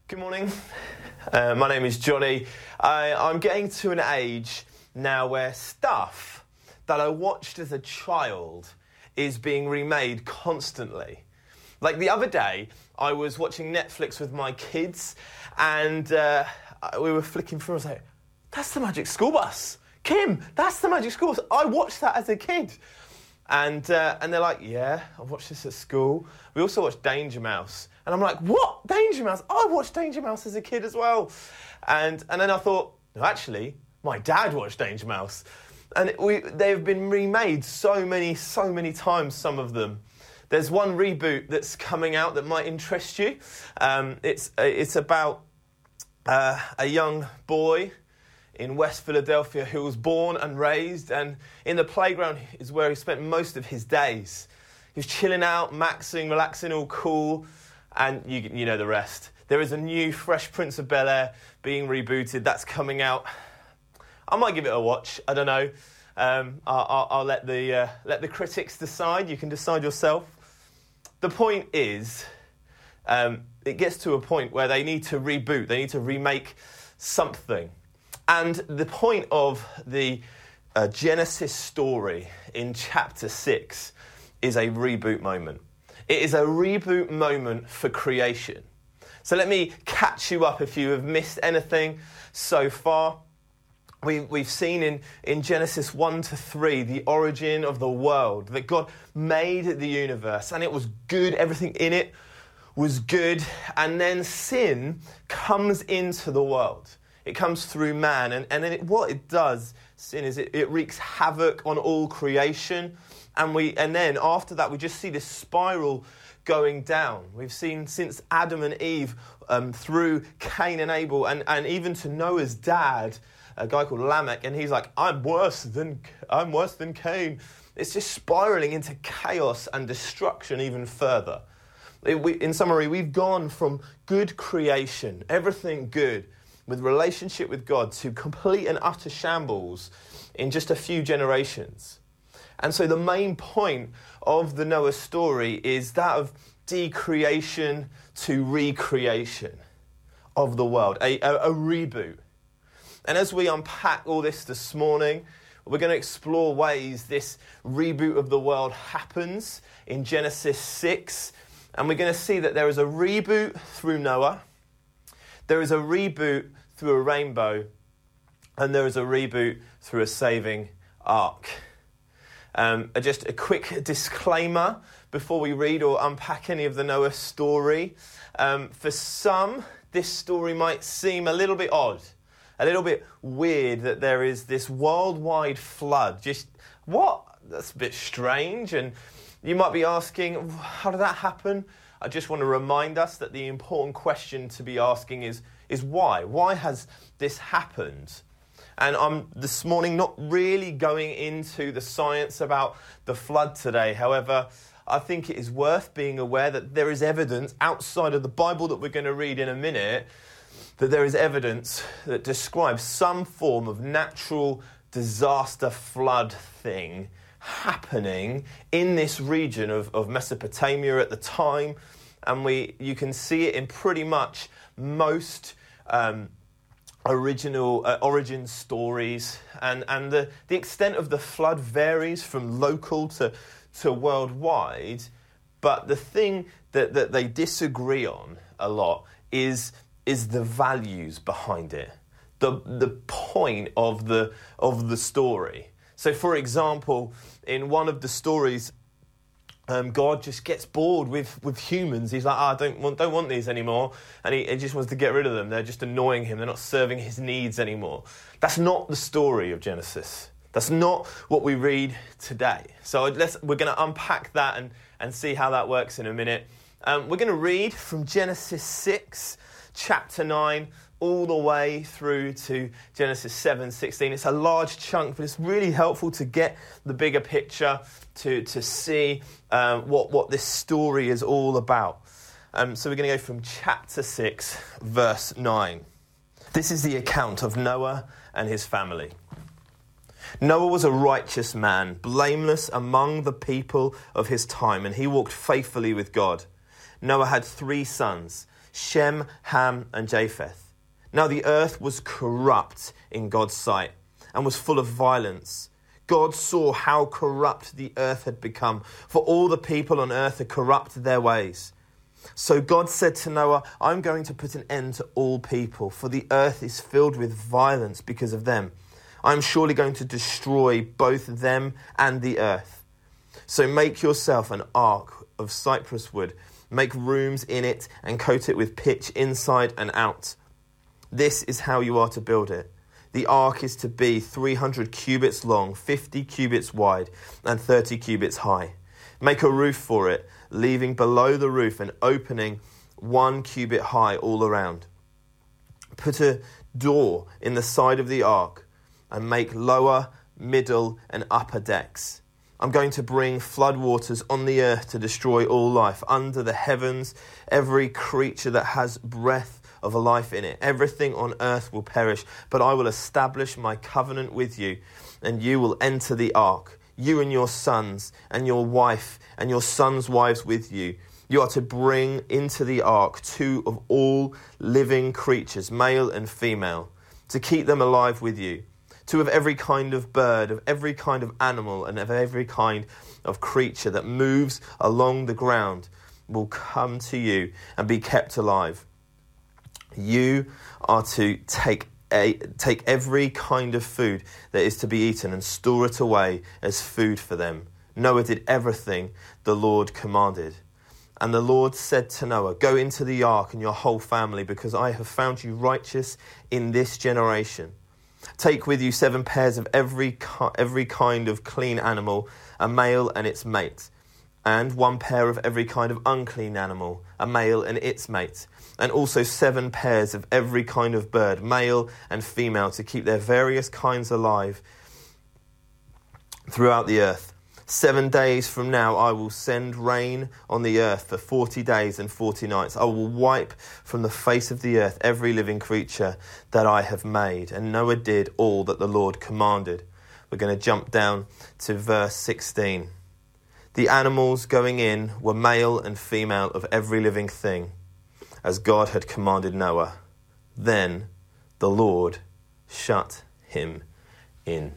Good morning. My name is Johnny. I'm getting to an age now where stuff that I watched as a child is being remade constantly. Like the other day, I was watching Netflix with my kids and we were flicking through. I was like, that's the Magic School Bus. Kim, that's the Magic School Bus. I watched that as a kid. And they're like, yeah, I watched this at school. We also watched Danger Mouse. And I'm like, what? Danger Mouse? I watched Danger Mouse as a kid as well. And then I thought, no, actually, my dad watched Danger Mouse. And they've been remade so many times, some of them. There's one reboot that's coming out that might interest you. It's about a young boy in West Philadelphia who was born and raised, and in the playground is where he spent most of his days. He was chilling out, maxing, relaxing, all cool, and you know the rest. There is a new Fresh Prince of Bel-Air being rebooted. That's coming out. I might give it a watch. I don't know. I'll let the critics decide. You can decide yourself. The point is, it gets to a point where they need to reboot. They need to remake something. And the point of the Genesis story in chapter 6 is a reboot moment. It is a reboot moment for creation. So let me catch you up if you have missed anything so far. We've seen in Genesis 1 to 3 the origin of the world, that God made the universe and it was good, everything in it was good, and then sin comes into the world. It comes through man, and then what it does, sin, is it wreaks havoc on all creation, and then after that we just see this spiral going down. We've seen since Adam and Eve, through Cain and Abel, and even to Noah's dad, a guy called Lamech, and he's like, I'm worse than Cain. It's just spiraling into chaos and destruction even further. In summary, we've gone from good creation, everything good, with relationship with God, to complete and utter shambles in just a few generations. And so the main point of the Noah story is that of decreation to recreation of the world, a reboot. And as we unpack all this morning, we're going to explore ways this reboot of the world happens in Genesis 6. And we're going to see that there is a reboot through Noah, there is a reboot through a rainbow, and there is a reboot through a saving ark. Just a quick disclaimer before we read or unpack any of the Noah story. For some, this story might seem a little bit odd, a little bit weird that there is this worldwide flood. Just, what? That's a bit strange. And you might be asking, how did that happen? I just want to remind us that the important question to be asking is why? Why has this happened? And I'm this morning not really going into the science about the flood today. However, I think it is worth being aware that there is evidence outside of the Bible that we're going to read in a minute, that there is evidence that describes some form of natural disaster flood thing happening in this region of Mesopotamia at the time, and you can see it in pretty much most origin stories, and the extent of the flood varies from local to worldwide, but the thing that they disagree on a lot is the values behind it, the point of the story. So, for example, in one of the stories, God just gets bored with humans. He's like, I don't want these anymore, and he just wants to get rid of them. They're just annoying him. They're not serving his needs anymore. That's not the story of Genesis. That's not what we read today. So we're going to unpack that and see how that works in a minute. We're going to read from Genesis 6, chapter 9, all the way through to Genesis 7:16. It's a large chunk, but it's really helpful to get the bigger picture, to see what this story is all about. So we're going to go from chapter 6, verse 9. This is the account of Noah and his family. Noah was a righteous man, blameless among the people of his time, and he walked faithfully with God. Noah had 3 sons, Shem, Ham, and Japheth. Now the earth was corrupt in God's sight and was full of violence. God saw how corrupt the earth had become, for all the people on earth had corrupted their ways. So God said to Noah, I'm going to put an end to all people, for the earth is filled with violence because of them. I'm surely going to destroy both them and the earth. So make yourself an ark of cypress wood, make rooms in it and coat it with pitch inside and out. This is how you are to build it. The ark is to be 300 cubits long, 50 cubits wide, and 30 cubits high. Make a roof for it, leaving below the roof an opening 1 cubit high all around. Put a door in the side of the ark and make lower, middle, and upper decks. I'm going to bring flood waters on the earth to destroy all life under the heavens, every creature that has breath of a life in it. Everything on earth will perish, but I will establish my covenant with you, and you will enter the ark, you and your sons and your wife and your sons' wives with you. You are to bring into the ark 2 of all living creatures, male and female, to keep them alive with you. 2 of every kind of bird, of every kind of animal, and of every kind of creature that moves along the ground will come to you and be kept alive. You are to take every kind of food that is to be eaten and store it away as food for them. Noah did everything the Lord commanded. And the Lord said to Noah, go into the ark and your whole family, because I have found you righteous in this generation. Take with you 7 pairs of every kind of clean animal, a male and its mate, and 1 pair of every kind of unclean animal, a male and its mate, and also 7 pairs of every kind of bird, male and female, to keep their various kinds alive throughout the earth. 7 days from now I will send rain on the earth for 40 days and 40 nights. I will wipe from the face of the earth every living creature that I have made. And Noah did all that the Lord commanded. We're going to jump down to verse 16. The animals going in were male and female of every living thing, as God had commanded Noah. Then the Lord shut him in.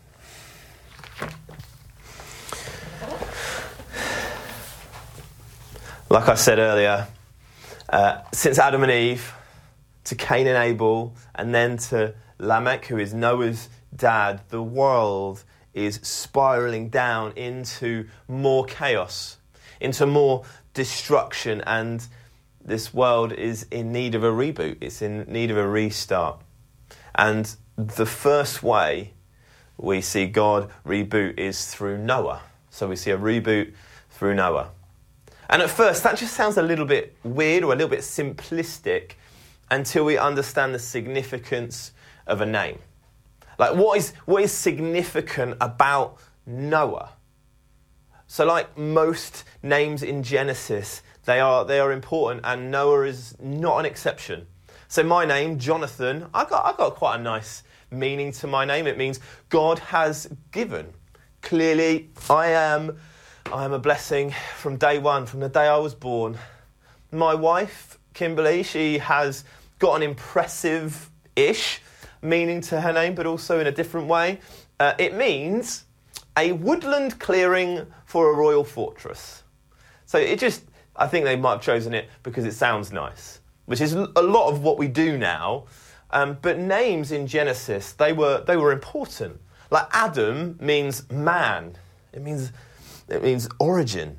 Like I said earlier, since Adam and Eve, to Cain and Abel, and then to Lamech, who is Noah's dad, the world is spiraling down into more chaos, into more destruction, and this world is in need of a reboot. It's in need of a restart. And the first way we see God reboot is through Noah. So we see a reboot through Noah. And at first, that just sounds a little bit weird or a little bit simplistic until we understand the significance of a name. Like, what is significant about Noah? So like most names in Genesis, they are important, and Noah is not an exception. So my name, Jonathan, I got quite a nice meaning to my name. It means God has given. Clearly, I am a blessing from day one, from the day I was born. My wife, Kimberly, she has got an impressive-ish meaning to her name, but also in a different way. It means a woodland clearing for a royal fortress. So I think they might have chosen it because it sounds nice, which is a lot of what we do now. But names in Genesis, they were important. Like Adam means man. It means origin.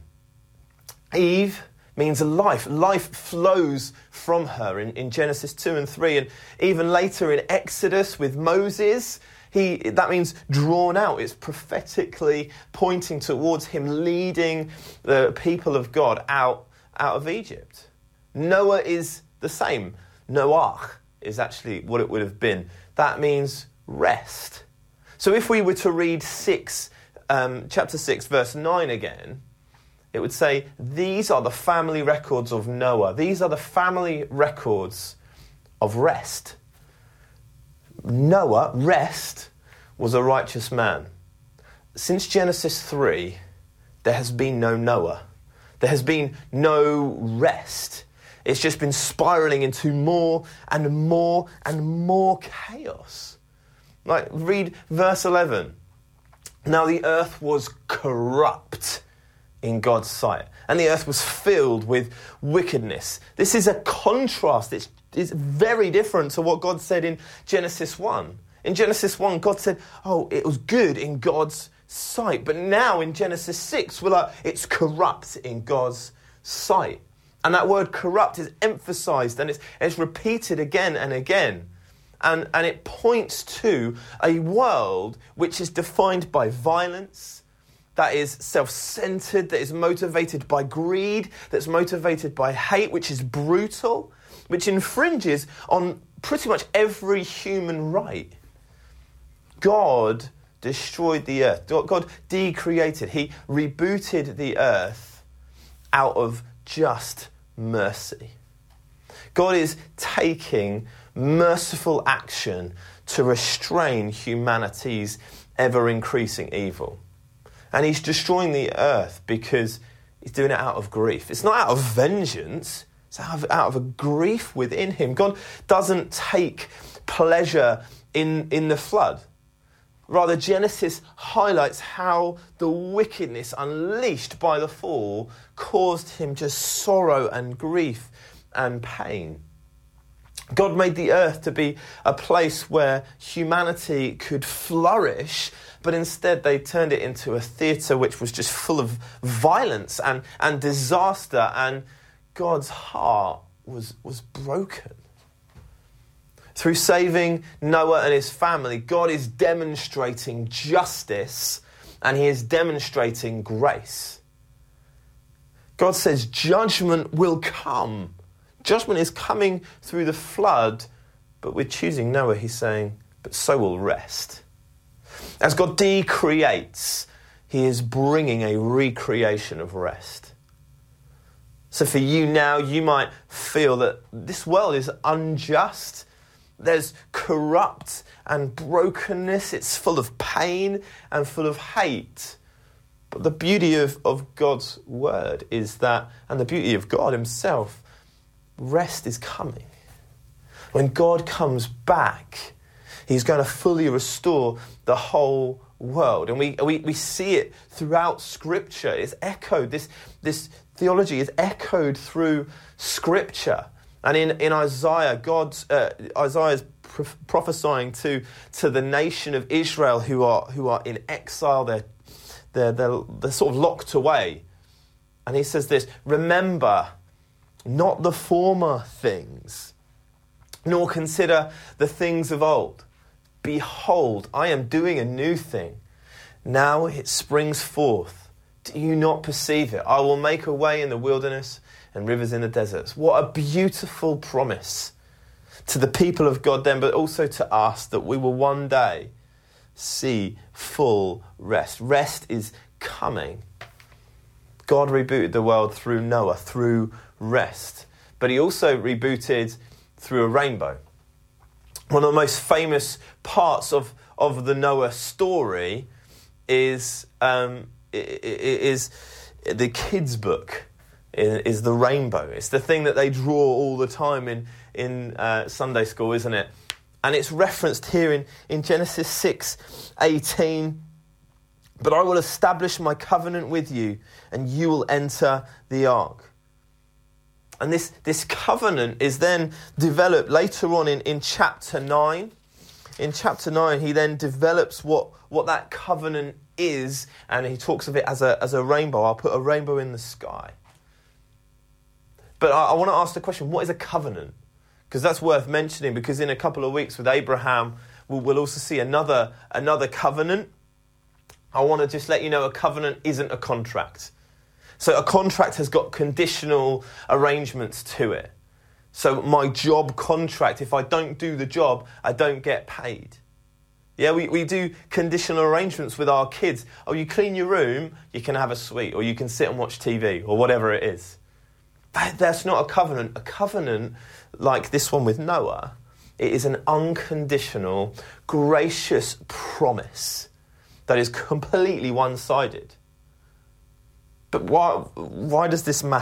Eve means life. Life flows from her in Genesis 2 and 3. And even later in Exodus with Moses, that means drawn out. It's prophetically pointing towards him leading the people of God out of Egypt. Noah is the same. Noach is actually what it would have been. That means rest. So if we were to read chapter 6, verse 9 again, it would say, these are the family records of Noah. These are the family records of rest. Noah, rest, was a righteous man. Since Genesis 3, there has been no Noah. There has been no rest. It's just been spiralling into more and more and more chaos. Like, read verse 11. Now the earth was corrupt in God's sight, and the earth was filled with wickedness. This is a contrast. It's very different to what God said in Genesis 1. In Genesis 1, God said, oh, it was good in God's sight. But now in Genesis 6, we're like, it's corrupt in God's sight. And that word corrupt is emphasised and it's repeated again and again. And it points to a world which is defined by violence, that is self-centred, that is motivated by greed, that's motivated by hate, which is brutal, which infringes on pretty much every human right. God destroyed the earth. God decreated. He rebooted the earth out of just mercy. God is taking merciful action to restrain humanity's ever-increasing evil. And he's destroying the earth because he's doing it out of grief. It's not out of vengeance. It's out of a grief within him. God doesn't take pleasure in the flood. Rather, Genesis highlights how the wickedness unleashed by the fall caused him just sorrow and grief and pain. God made the earth to be a place where humanity could flourish, but instead they turned it into a theatre which was just full of violence and disaster, and God's heart was broken. Through saving Noah and his family, God is demonstrating justice and he is demonstrating grace. God says judgment will come. Judgment is coming through the flood, but with choosing Noah, he's saying, but so will rest. As God decreates, he is bringing a recreation of rest. So for you now, you might feel that this world is unjust. There's corrupt and brokenness. It's full of pain and full of hate. But the beauty of God's word is that, and the beauty of God himself, rest is coming. When God comes back, he's going to fully restore the whole world. And we see it throughout Scripture. It's echoed. This theology is echoed through Scripture. And in Isaiah, Isaiah is prophesying to the nation of Israel who are in exile. They're sort of locked away. And he says this, remember not the former things, nor consider the things of old. Behold, I am doing a new thing. Now it springs forth. Do you not perceive it? I will make a way in the wilderness and rivers in the deserts. What a beautiful promise to the people of God then, but also to us, that we will one day see full rest. Rest is coming. God rebooted the world through Noah, through rest. But he also rebooted through a rainbow. One of the most famous parts of the Noah story is the kids' book. Is the rainbow. It's the thing that they draw all the time in Sunday school, isn't it? And it's referenced here in Genesis 6:18. But I will establish my covenant with you, and you will enter the ark. And this covenant is then developed later on in chapter 9. In chapter 9, he then develops what that covenant is, and he talks of it as a rainbow. I'll put a rainbow in the sky. But I want to ask the question, what is a covenant? Because that's worth mentioning, because in a couple of weeks with Abraham, we'll also see another covenant. I want to just let you know a covenant isn't a contract. So a contract has got conditional arrangements to it. So my job contract, if I don't do the job, I don't get paid. Yeah, we do conditional arrangements with our kids. Oh, you clean your room, you can have a sweet, or you can sit and watch TV, or whatever it is. That's not a covenant. A covenant like this one with Noah, it is an unconditional, gracious promise that is completely one-sided. But why does this matter?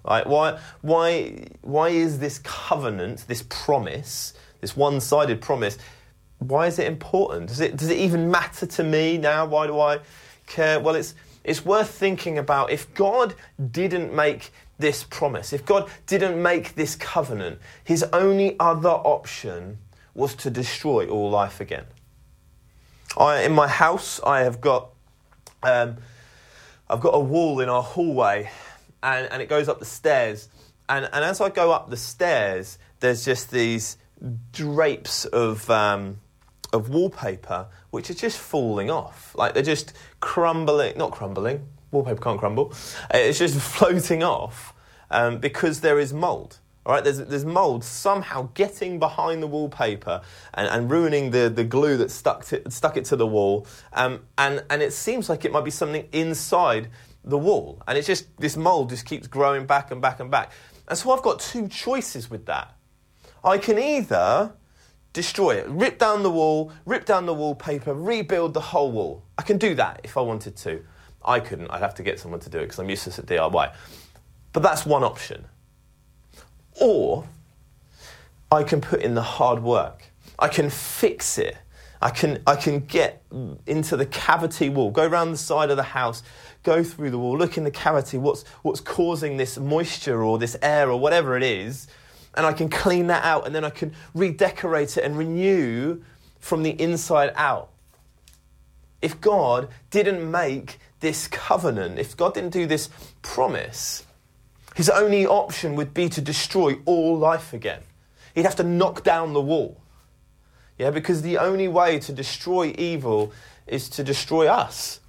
Right? Why is this covenant, this promise, this one-sided promise, why is it important? Does it even matter to me now? Why do I care? Well, it's worth thinking about. If God didn't make this promise, if God didn't make this covenant, his only other option was to destroy all life again. In my house, I've got a wall in our hallway, and it goes up the stairs. And as I go up the stairs, there's just these drapes of wallpaper which are just falling off. Like they're just not crumbling. Wallpaper can't crumble. It's just floating off because there is mould. All right, there's mould somehow getting behind the wallpaper and ruining the glue that stuck it to the wall. And it seems like it might be something inside the wall. And it's just, this mould just keeps growing back and back and back. And so I've got two choices with that. I can either destroy it, rip down the wall, rip down the wallpaper, rebuild the whole wall. I can do that if I wanted to. I couldn't. I'd have to get someone to do it because I'm useless at DIY. But that's one option. Or I can put in the hard work. I can fix it. I can get into the cavity wall, go around the side of the house, go through the wall, look in the cavity, what's causing this moisture or this air or whatever it is, and I can clean that out, and then I can redecorate it and renew from the inside out. If God didn't make this covenant, if God didn't do this promise, his only option would be to destroy all life again. He'd have to knock down the wall. Yeah, because the only way to destroy evil is to destroy us.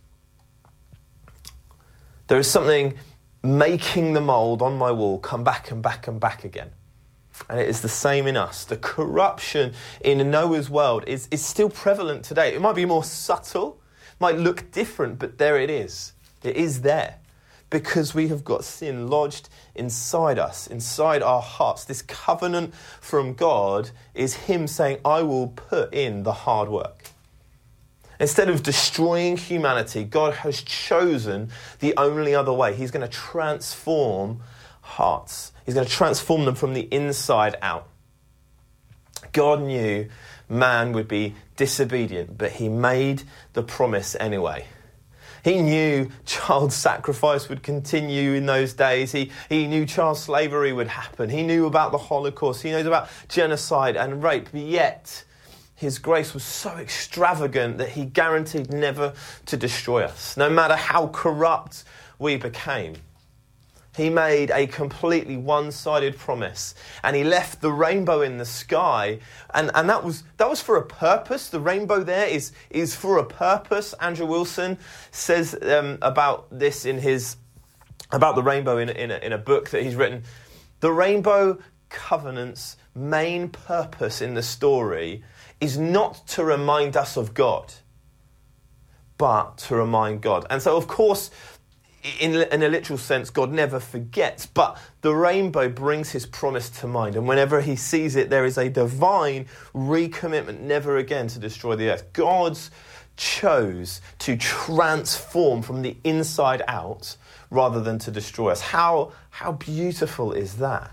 There is something making the mould on my wall come back and back and back again. And it is the same in us. The corruption in Noah's world is still prevalent today. It might be more subtle, might look different, but there it is. It is there. Because we have got sin lodged inside us, inside our hearts. This covenant from God is him saying, I will put in the hard work. Instead of destroying humanity, God has chosen the only other way. He's going to transform hearts. He's going to transform them from the inside out. God knew man would be disobedient, but he made the promise anyway. He knew child sacrifice would continue in those days. He knew child slavery would happen. He knew about the Holocaust. He knows about genocide and rape. But yet, his grace was so extravagant that he guaranteed never to destroy us, no matter how corrupt we became. He made a completely one-sided promise, and he left the rainbow in the sky, and that was for a purpose. The rainbow there is for a purpose. Andrew Wilson says about this about the rainbow in a book that he's written. The rainbow covenant's main purpose in the story is not to remind us of God, but to remind God. And so, of course, in a literal sense, God never forgets, but the rainbow brings his promise to mind. And whenever he sees it, there is a divine recommitment never again to destroy the earth. God chose to transform from the inside out rather than to destroy us. How beautiful is that?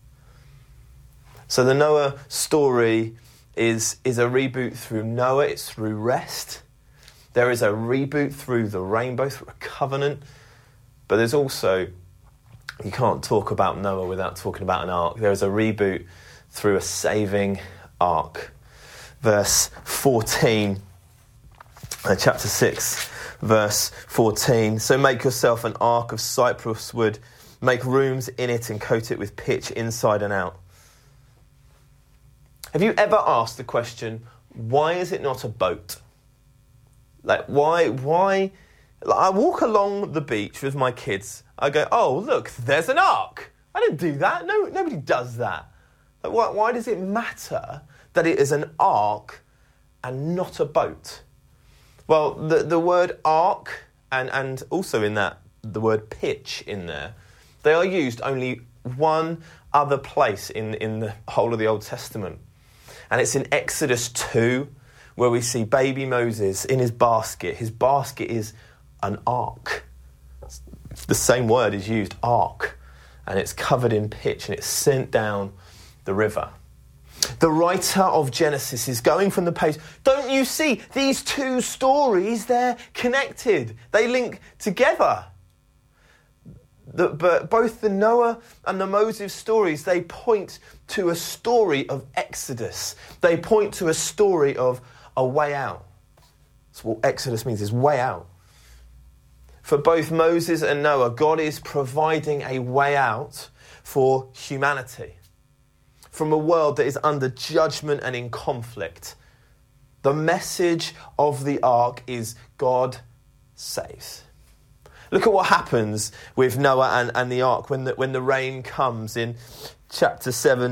So the Noah story is a reboot through Noah. It's through rest. There is a reboot through the rainbow, through a covenant. But there's also, you can't talk about Noah without talking about an ark. There is a reboot through a saving ark. Verse 14, chapter 6, verse 14. So make yourself an ark of cypress wood, make rooms in it and coat it with pitch inside and out. Have you ever asked the question, why is it not a boat? Like, why? I walk along the beach with my kids. I go, oh, look, there's an ark. I didn't do that. No, nobody does that. Like, why does it matter that it is an ark and not a boat? Well, the word ark and also in that, the word pitch in there, they are used only one other place in the whole of the Old Testament. And it's in Exodus 2, where we see baby Moses in his basket. His basket is an ark. The same word is used, ark. and it's covered in pitch and it's sent down the river. The writer of Genesis is going from the page. Don't you see these two stories? They're connected. They link together. But both the Noah and the Moses stories, they point to a story of Exodus. They point to a story of a way out. That's what Exodus means, is way out. For both Moses and Noah, God is providing a way out for humanity from a world that is under judgment and in conflict. The message of the ark is God saves. Look at what happens with Noah and the ark when the rain comes in chapter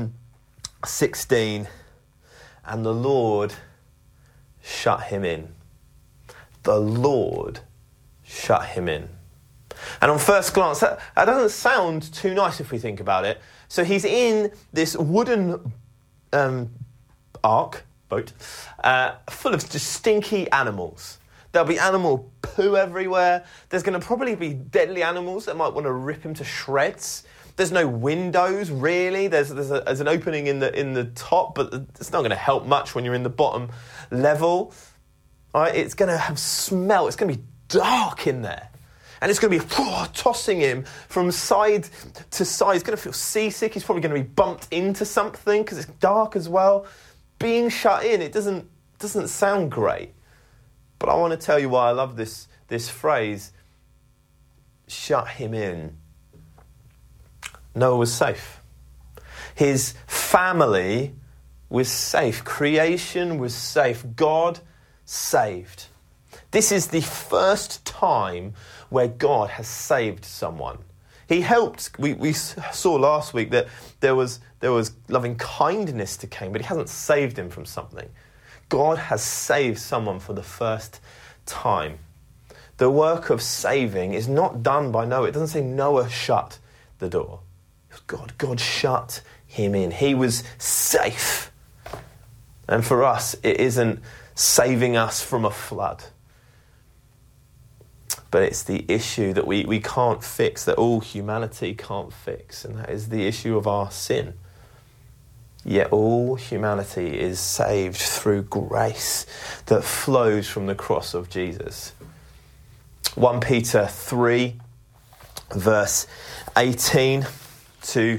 7:16. And the Lord shut him in. The Lord shut him in. And on first glance, that doesn't sound too nice if we think about it. So he's in this wooden boat, full of just stinky animals. There'll be animal poo everywhere. There's going to probably be deadly animals that might want to rip him to shreds. There's no windows, really. There's an opening in the top, but it's not going to help much when you're in the bottom level. All right, it's going to have smell. It's going to be dark in there. And it's going to be tossing him from side to side. He's going to feel seasick. He's probably going to be bumped into something because it's dark as well. Being shut in, it doesn't sound great. But I want to tell you why I love this phrase, shut him in. Noah was safe. His family was safe. Creation was safe. God saved. This is the first time where God has saved someone. He helped. We saw last week that there was loving kindness to Cain, but he hasn't saved him from something. God has saved someone for the first time. The work of saving is not done by Noah. It doesn't say Noah shut the door. God shut him in. He was safe. And for us, it isn't saving us from a flood. But it's the issue that we can't fix, that all humanity can't fix. And that is the issue of our sin. Yet all humanity is saved through grace that flows from the cross of Jesus. 1 Peter 3, verse 18 to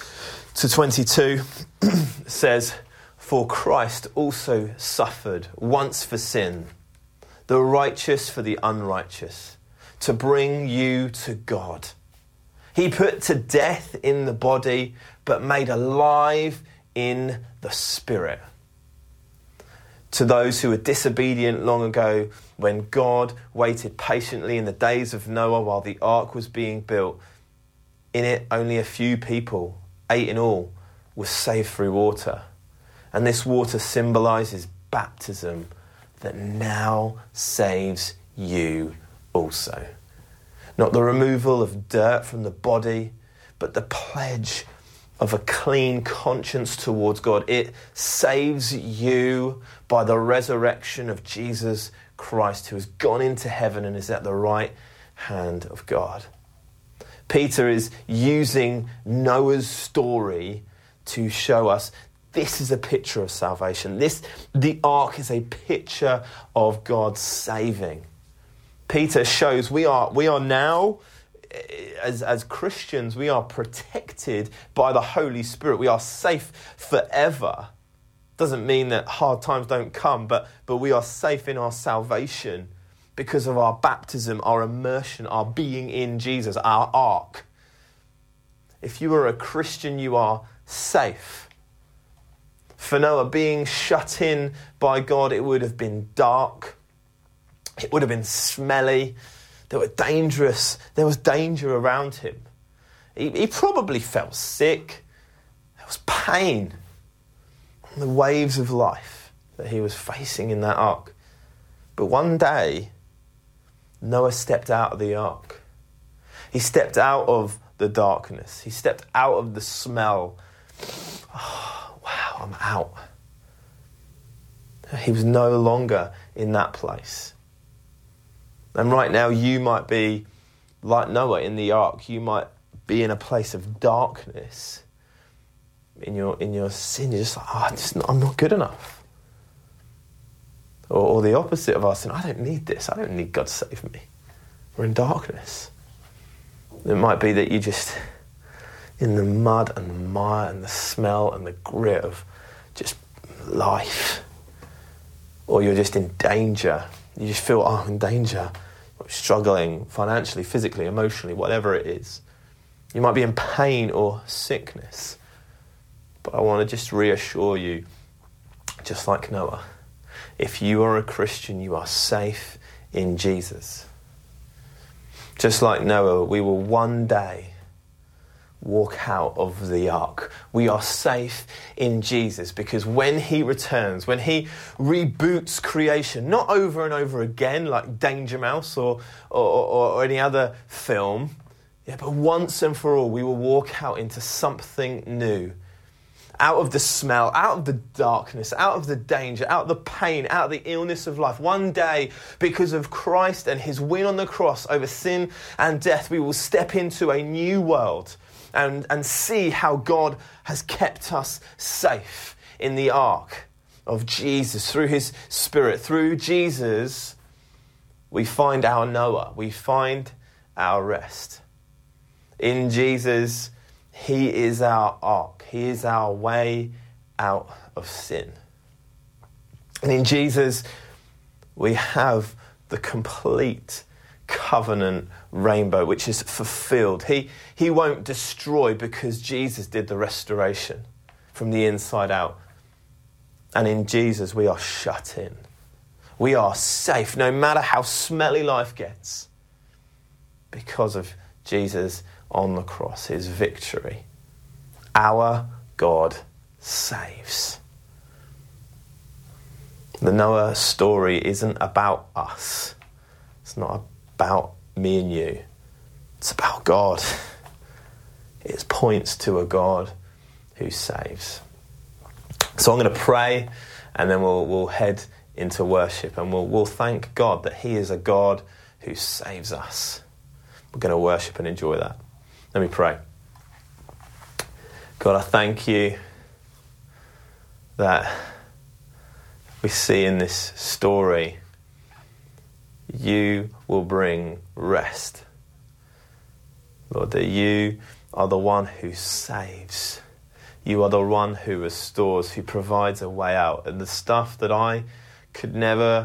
22 says, "For Christ also suffered once for sin, the righteous for the unrighteous, to bring you to God. He put to death in the body, but made alive in the spirit. To those who were disobedient long ago, when God waited patiently in the days of Noah while the ark was being built, in it only a few people, 8 in all, were saved through water. And this water symbolises baptism that now saves you also. Not the removal of dirt from the body, but the pledge of a clean conscience towards God. It saves you by the resurrection of Jesus Christ, who has gone into heaven and is at the right hand of God." Peter is using Noah's story to show us this is a picture of salvation. The ark is a picture of God saving. Peter shows we are now, as Christians, we are protected by the Holy Spirit. We are safe forever. Doesn't mean that hard times don't come, but we are safe in our salvation because of our baptism, our immersion, our being in Jesus, our ark. If you are a Christian, you are safe. For Noah, being shut in by God, it would have been dark. It would have been smelly. There was danger around him. He probably felt sick. There was pain on the waves of life that he was facing in that ark. But one day, Noah stepped out of the ark. He stepped out of the darkness. He stepped out of the smell. Oh, wow, I'm out. He was no longer in that place. And right now you might be like Noah in the ark. You might be in a place of darkness in your sin. You're just like, I'm not good enough. Or the opposite of our sin, I don't need this. I don't need God to save me. We're in darkness. It might be that you're just in the mud and the mire and the smell and the grit of just life. Or you're just in danger. You just feel, I'm in danger. I'm struggling financially, physically, emotionally, whatever it is. You might be in pain or sickness. But I want to just reassure you, just like Noah, if you are a Christian, you are safe in Jesus. Just like Noah, we will one day walk out of the ark. We are safe in Jesus because when he returns, when he reboots creation, not over and over again like Danger Mouse or any other film, but once and for all, we will walk out into something new. Out of the smell, out of the darkness, out of the danger, out of the pain, out of the illness of life. One day, because of Christ and his win on the cross over sin and death, we will step into a new world and see how God has kept us safe in the ark of Jesus through his Spirit. Through Jesus, we find our Noah. We find our rest. In Jesus, he is our ark. He is our way out of sin. And in Jesus, we have the complete covenant rainbow, which is fulfilled. He won't destroy because Jesus did the restoration from the inside out. And in Jesus, we are shut in. We are safe, no matter how smelly life gets, because of Jesus on the cross, his victory. Our God saves. The Noah story isn't about us. It's not about me and you. It's about God. It points to a God who saves. So I'm going to pray and then we'll head into worship and we'll thank God that he is a God who saves us. We're going to worship and enjoy that. Let me pray. God, I thank you that we see in this story you will bring rest. Lord, that you are the one who saves. You are the one who restores, who provides a way out. And the stuff that I could never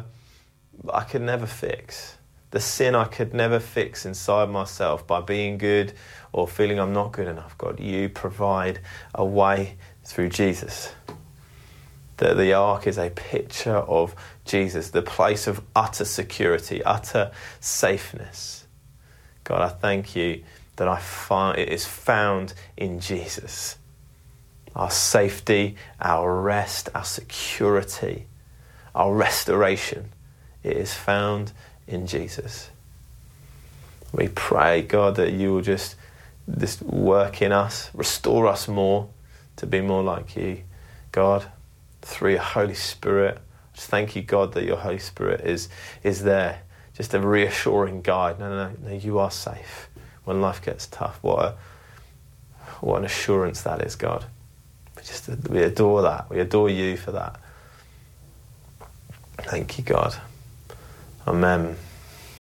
fix. The sin I could never fix inside myself by being good or feeling I'm not good enough. God, you provide a way through Jesus. That the ark is a picture of Jesus, the place of utter security, utter safeness. God, I thank you that it is found in Jesus. Our safety, our rest, our security, our restoration, it is found in Jesus. We pray, God, that you will just work in us, restore us more to be more like you, God, through your Holy Spirit. Just thank you, God, that your Holy Spirit is there, just a reassuring guide. No, you are safe when life gets tough. What an assurance that is, God. We adore that. We adore you for that. Thank you, God. Amen.